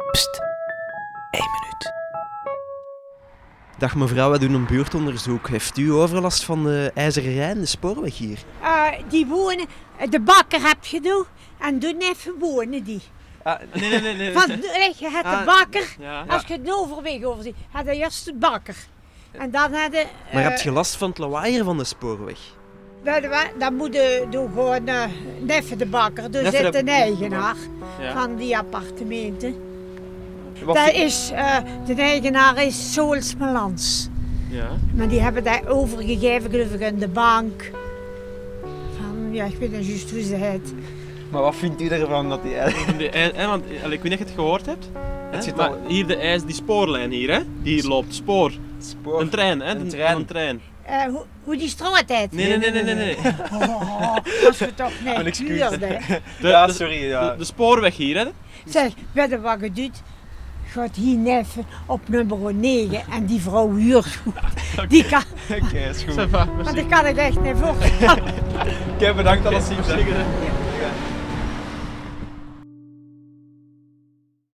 Pst, 1 minuut. Dag mevrouw, wij doen een buurtonderzoek. Heeft u overlast van de IJzeren Rijn, de spoorweg hier? Die wonen, de bakker heb je doen en doen even wonen die. Nee. Van, je hebt de bakker, Ja. als je het overweg overziet, had je eerst de bakker. En dan had je... Maar heb je last van het lawaai hier van de spoorweg? Dan moet je gewoon neffen de bakker, dus Neffen zit de- een eigenaar Ja. van die appartementen. Wat Dat vind- is, de eigenaar is Soels Melans. Ja. Maar die hebben dat overgegeven, geloof ik, aan de bank. Van, ja, ik weet niet juist hoe ze heet. Maar wat vindt u ervan dat die Want ik weet niet of je het gehoord hebt. Het zit Maar al- hier die spoorlijn hier, hè? Die hier loopt, spoor. spoor... Een trein, hè? Een trein. Een trein. Hoe die straat heet. Nee. Oh, als we toch Mijn niet excuus. huurden. Ja, de- sorry. Ja. De spoorweg hier, hè? Zeg, weet je wat je doet? Gaat hier neffen op nummer 9 en die vrouw huurt goed. Die kan, Oké, is goed. Ça va, maar merci. dat kan ik echt niet voorstellen. Oké, bedankt dat het Oké, ziet. merci.